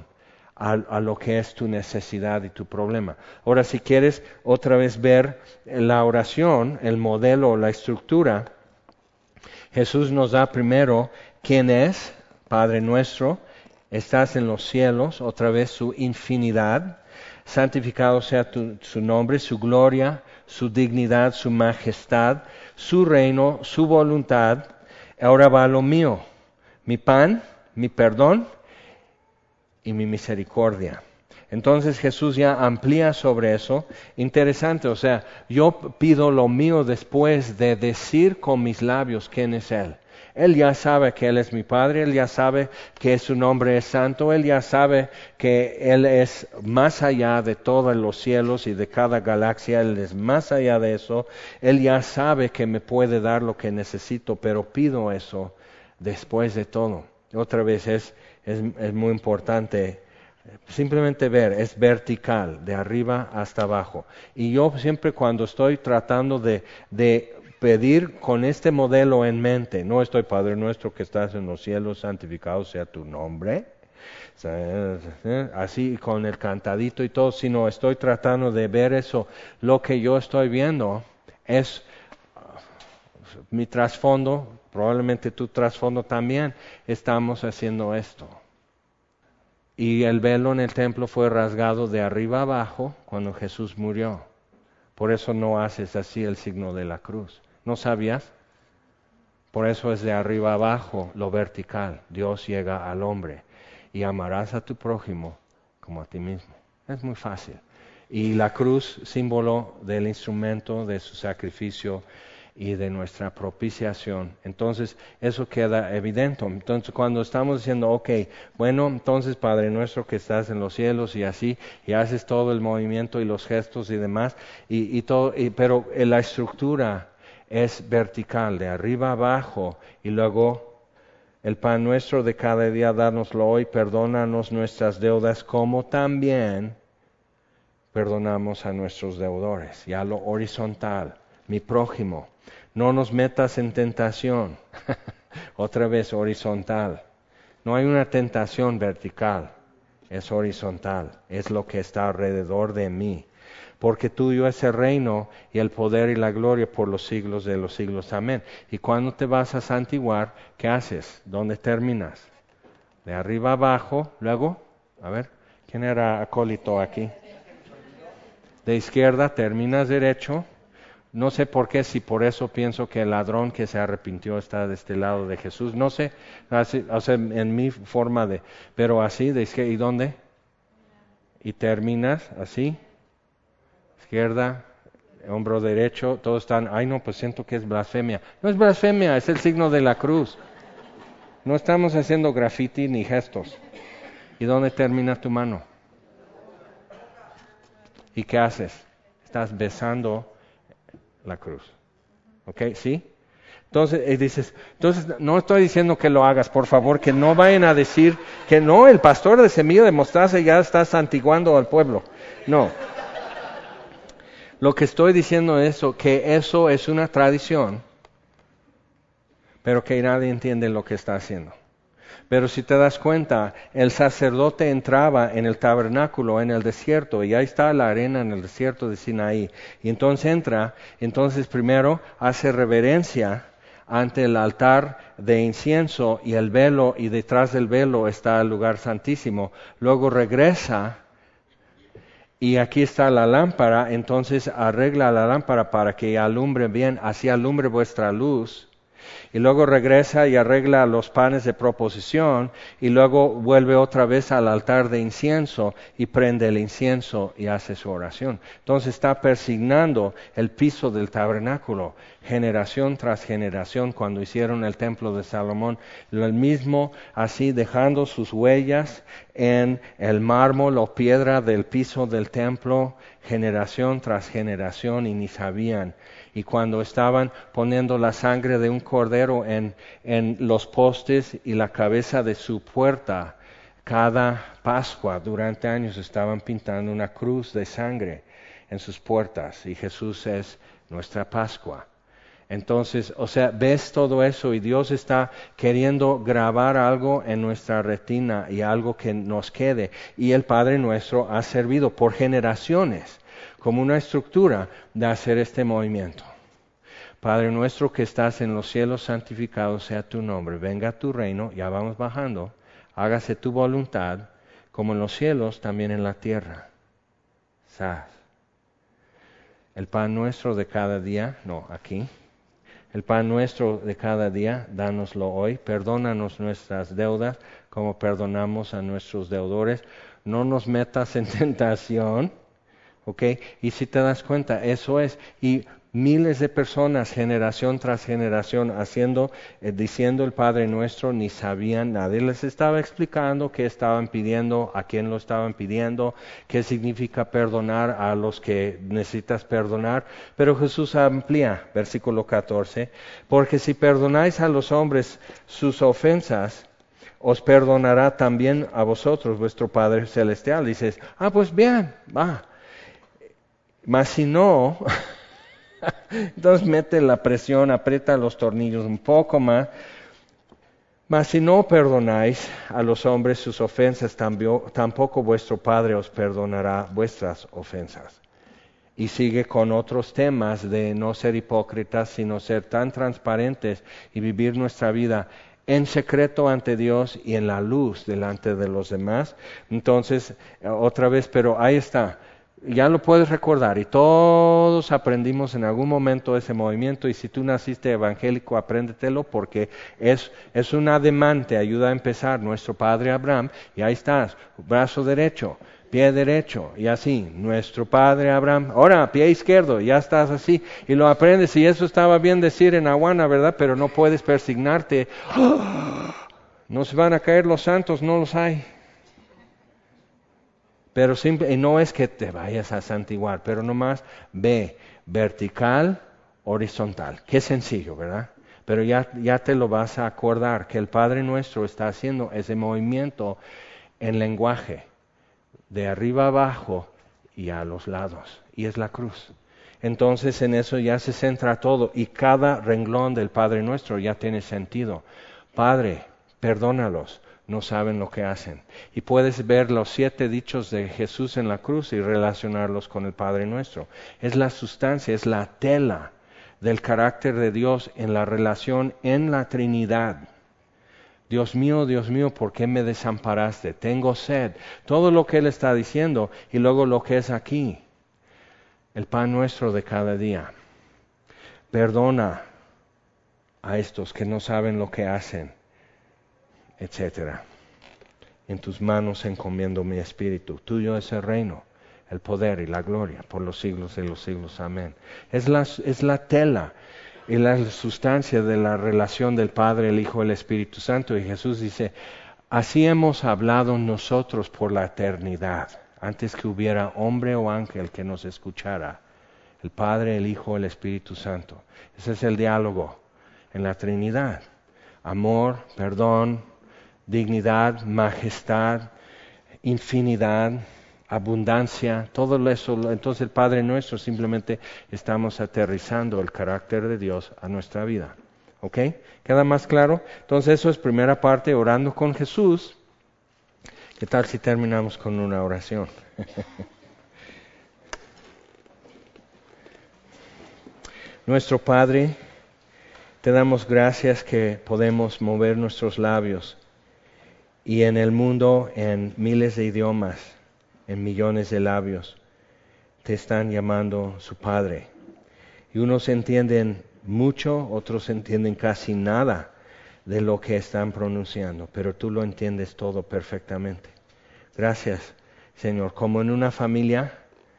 a lo que es tu necesidad y tu problema. Ahora, si quieres otra vez ver la oración, el modelo, la estructura, Jesús nos da primero quién es, Padre nuestro, estás en los cielos, otra vez su infinidad, santificado sea su nombre, su gloria, su dignidad, su majestad, su reino, su voluntad. Ahora va lo mío, mi pan, mi perdón y mi misericordia. Entonces Jesús ya amplía sobre eso. Interesante, o sea, yo pido lo mío después de decir con mis labios quién es Él. Él ya sabe que Él es mi Padre, Él ya sabe que su nombre es santo, Él ya sabe que Él es más allá de todos los cielos y de cada galaxia, Él es más allá de eso. Él ya sabe que me puede dar lo que necesito, pero pido eso después de todo. Otra vez es muy importante simplemente ver, es vertical, de arriba hasta abajo. Y yo siempre cuando estoy tratando de pedir con este modelo en mente, no estoy Padre nuestro que estás en los cielos, santificado sea tu nombre, así con el cantadito y todo, sino estoy tratando de ver eso. Lo que yo estoy viendo es mi trasfondo, probablemente tu trasfondo también, estamos haciendo esto. Y el velo en el templo fue rasgado de arriba abajo cuando Jesús murió. Por eso no haces así el signo de la cruz. ¿No sabías? Por eso es de arriba abajo, lo vertical. Dios llega al hombre. Y amarás a tu prójimo como a ti mismo. Es muy fácil. Y la cruz, símbolo del instrumento de su sacrificio y de nuestra propiciación. Entonces, eso queda evidente. Entonces, cuando estamos diciendo, ok, bueno, entonces Padre nuestro que estás en los cielos y así, y haces todo el movimiento y los gestos y demás, pero la estructura es vertical, de arriba abajo, y luego el pan nuestro de cada día, dárnoslo hoy, perdónanos nuestras deudas como también perdonamos a nuestros deudores. Ya lo horizontal, mi prójimo. No nos metas en tentación. Otra vez horizontal. No hay una tentación vertical, es horizontal. Es lo que está alrededor de mí. Porque tuyo es el reino y el poder y la gloria por los siglos de los siglos. Amén. Y cuando te vas a santiguar, ¿qué haces? ¿Dónde terminas? De arriba abajo, luego, a ver, ¿quién era acólito aquí? De izquierda, terminas derecho. No sé por qué, si por eso pienso que el ladrón que se arrepintió está de este lado de Jesús. No sé, así, o sea, en mi forma de... Pero así, de izquierda, ¿y dónde? Y terminas así, izquierda, hombro derecho, todos están, ay no, pues siento que es blasfemia. No es blasfemia, es el signo de la cruz. No estamos haciendo graffiti ni gestos. ¿Y dónde termina tu mano? ¿Y qué haces? Estás besando la cruz. ¿Ok? ¿Sí? Entonces dices, no estoy diciendo que lo hagas, por favor, que no vayan a decir que no, el pastor de Semilla de Mostaza ya está santiguando al pueblo. No. Lo que estoy diciendo es que eso es una tradición, pero que nadie entiende lo que está haciendo. Pero si te das cuenta, el sacerdote entraba en el tabernáculo en el desierto, y ahí está la arena en el desierto de Sinaí. Y entonces entra, entonces primero hace reverencia ante el altar de incienso y el velo, y detrás del velo está el lugar santísimo. Luego regresa, y aquí está la lámpara, entonces arregla la lámpara para que alumbre bien, así alumbre vuestra luz. Y luego regresa y arregla los panes de proposición, y luego vuelve otra vez al altar de incienso y prende el incienso y hace su oración. Entonces está persignando el piso del tabernáculo, generación tras generación, cuando hicieron el templo de Salomón, el mismo así dejando sus huellas en el mármol o piedra del piso del templo, generación tras generación, y ni sabían. Y cuando estaban poniendo la sangre de un cordero en los postes y la cabeza de su puerta, cada Pascua durante años estaban pintando una cruz de sangre en sus puertas, y Jesús es nuestra Pascua. Entonces, o sea, ves todo eso, y Dios está queriendo grabar algo en nuestra retina y algo que nos quede. Y el Padre nuestro ha servido por generaciones como una estructura de hacer este movimiento. Padre nuestro que estás en los cielos, santificado sea tu nombre. Venga tu reino, ya vamos bajando hágase tu voluntad, como en los cielos, también en la tierra. ¡Sas! El pan nuestro de cada día, no, aquí. El pan nuestro de cada día, dánoslo hoy. Perdónanos nuestras deudas, como perdonamos a nuestros deudores. No nos metas en tentación. ¿Ok? Y si te das cuenta, eso es. Y miles de personas, generación tras generación, diciendo el Padre Nuestro, ni sabían, nadie les estaba explicando qué estaban pidiendo, a quién lo estaban pidiendo, qué significa perdonar a los que necesitas perdonar. Pero Jesús amplía, versículo 14, porque si perdonáis a los hombres sus ofensas, os perdonará también a vosotros vuestro Padre Celestial. Dices, pues bien, va. Mas si no, entonces mete la presión, aprieta los tornillos un poco más. Mas si no perdonáis a los hombres sus ofensas, tampoco vuestro Padre os perdonará vuestras ofensas. Y sigue con otros temas de no ser hipócritas, sino ser tan transparentes y vivir nuestra vida en secreto ante Dios y en la luz delante de los demás. Entonces, otra vez, pero ahí está. Ya lo puedes recordar y todos aprendimos en algún momento ese movimiento y si tú naciste evangélico, apréndetelo porque es un ademán, te ayuda a empezar. Nuestro padre Abraham, y ahí estás, brazo derecho, pie derecho y así. Nuestro padre Abraham, ahora pie izquierdo, ya estás así y lo aprendes y eso estaba bien decir en Aguana, ¿verdad? Pero no puedes persignarte. No se van a caer los santos, no los hay. Pero y no es que te vayas a santiguar, pero nomás ve vertical, horizontal. Qué sencillo, ¿verdad? Pero ya te lo vas a acordar que el Padre Nuestro está haciendo ese movimiento en lenguaje, de arriba abajo y a los lados. Y es la cruz. Entonces en eso ya se centra todo y cada renglón del Padre Nuestro ya tiene sentido. Padre, perdónalos. No saben lo que hacen. Y puedes ver los 7 dichos de Jesús en la cruz y relacionarlos con el Padre Nuestro. Es la sustancia, es la tela del carácter de Dios en la relación en la Trinidad. Dios mío, ¿por qué me desamparaste? Tengo sed. Todo lo que Él está diciendo y luego lo que es aquí. El pan nuestro de cada día. Perdona a estos que no saben lo que hacen, etcétera. En tus manos encomiendo mi espíritu. Tuyo es el reino, el poder y la gloria por los siglos de los siglos. Amén. Es la tela y la sustancia de la relación del Padre, el Hijo y el Espíritu Santo. Y Jesús dice, así hemos hablado nosotros por la eternidad, antes que hubiera hombre o ángel que nos escuchara. El Padre, el Hijo, el Espíritu Santo. Ese es el diálogo en la Trinidad. Amor, perdón, dignidad, majestad, infinidad, abundancia, todo eso. Entonces el Padre Nuestro simplemente estamos aterrizando el carácter de Dios a nuestra vida. ¿Ok? ¿Queda más claro? Entonces eso es primera parte, orando con Jesús. ¿Qué tal si terminamos con una oración? Nuestro Padre, te damos gracias que podemos mover nuestros labios y en el mundo, en miles de idiomas, en millones de labios, te están llamando su Padre. Y unos entienden mucho, otros entienden casi nada de lo que están pronunciando, pero tú lo entiendes todo perfectamente. Gracias, Señor. Como en una familia,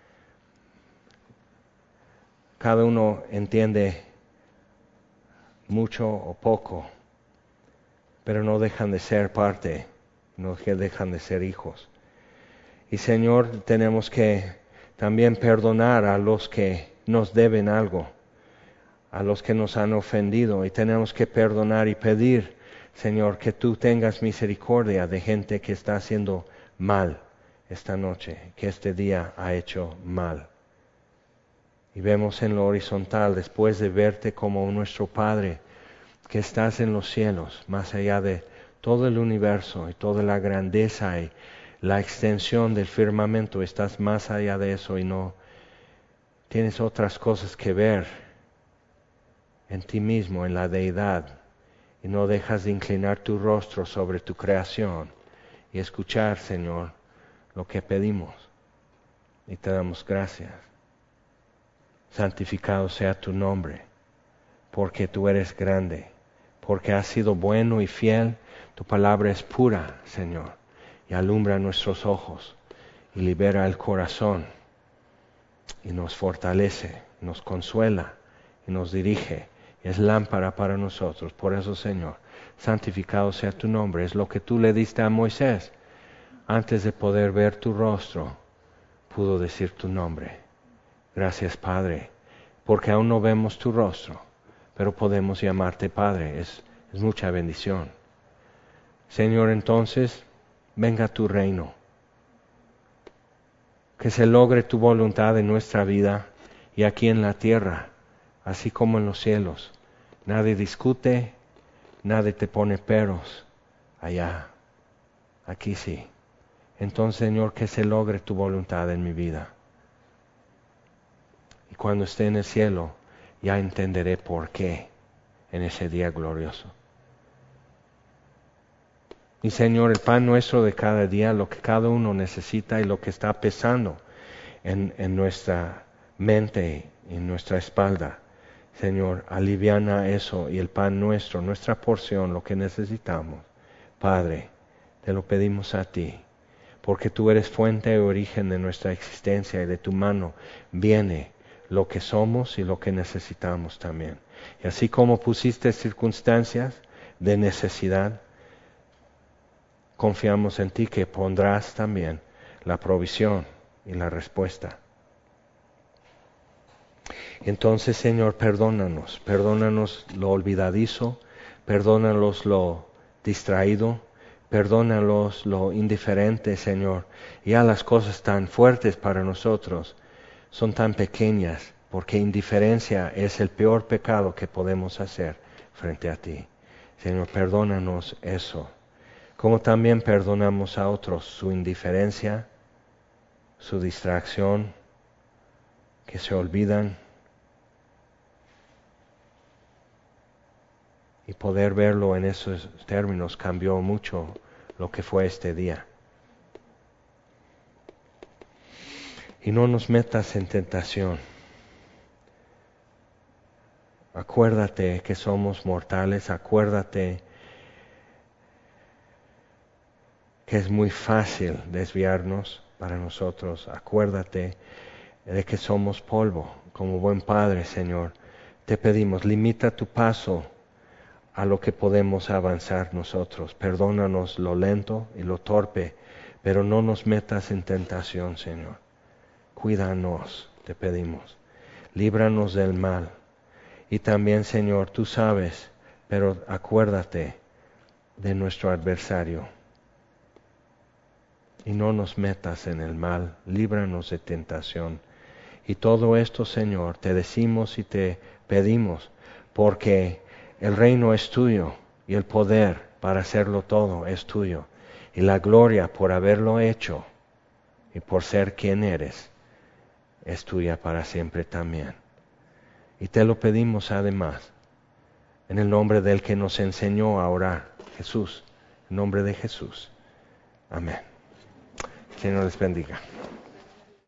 cada uno entiende mucho o poco, pero no dejan de ser parte, no dejan de ser hijos. Y Señor, tenemos que también perdonar a los que nos deben algo, a los que nos han ofendido, y tenemos que perdonar y pedir, Señor, que tú tengas misericordia de gente que está haciendo mal esta noche, que este día ha hecho mal. Y vemos en lo horizontal, después de verte como nuestro Padre, que estás en los cielos, más allá de todo el universo y toda la grandeza y la extensión del firmamento, estás más allá de eso y no tienes otras cosas que ver en ti mismo, en la deidad, y no dejas de inclinar tu rostro sobre tu creación y escuchar, Señor, lo que pedimos. Y te damos gracias. Santificado sea tu nombre, porque tú eres grande, porque has sido bueno y fiel. Tu palabra es pura, Señor, y alumbra nuestros ojos y libera el corazón y nos fortalece, nos consuela y nos dirige. Y es lámpara para nosotros. Por eso, Señor, santificado sea tu nombre. Es lo que tú le diste a Moisés. Antes de poder ver tu rostro, pudo decir tu nombre. Gracias, Padre, porque aún no vemos tu rostro, pero podemos llamarte Padre. Es mucha bendición. Señor, entonces, venga tu reino. Que se logre tu voluntad en nuestra vida y aquí en la tierra, así como en los cielos. Nadie discute, nadie te pone peros allá. Aquí sí. Entonces, Señor, que se logre tu voluntad en mi vida. Y cuando esté en el cielo, ya entenderé por qué en ese día glorioso. Y Señor, el pan nuestro de cada día, lo que cada uno necesita y lo que está pesando en nuestra mente y en nuestra espalda. Señor, aliviana eso y el pan nuestro, nuestra porción, lo que necesitamos. Padre, te lo pedimos a ti, porque tú eres fuente y origen de nuestra existencia y de tu mano viene lo que somos y lo que necesitamos también. Y así como pusiste circunstancias de necesidad, confiamos en ti que pondrás también la provisión y la respuesta. Entonces, Señor, perdónanos lo olvidadizo, perdónanos lo distraído, perdónanos lo indiferente, Señor. Ya las cosas tan fuertes para nosotros son tan pequeñas, porque indiferencia es el peor pecado que podemos hacer frente a ti. Señor, perdónanos eso. Como también perdonamos a otros su indiferencia, su distracción, que se olvidan, y poder verlo en esos términos cambió mucho lo que fue este día. Y no nos metas en tentación. Acuérdate que somos mortales, acuérdate que es muy fácil desviarnos para nosotros. Acuérdate de que somos polvo. Como buen Padre, Señor, te pedimos, limita tu paso a lo que podemos avanzar nosotros. Perdónanos lo lento y lo torpe, pero no nos metas en tentación, Señor. Cuídanos, te pedimos. Líbranos del mal. Y también, Señor, tú sabes, pero acuérdate de nuestro adversario. Y no nos metas en el mal, líbranos de tentación. Y todo esto, Señor, te decimos y te pedimos, porque el reino es tuyo y el poder para hacerlo todo es tuyo. Y la gloria por haberlo hecho y por ser quien eres es tuya para siempre también. Y te lo pedimos además, en el nombre del que nos enseñó a orar, Jesús, en nombre de Jesús. Amén. Señor les bendiga.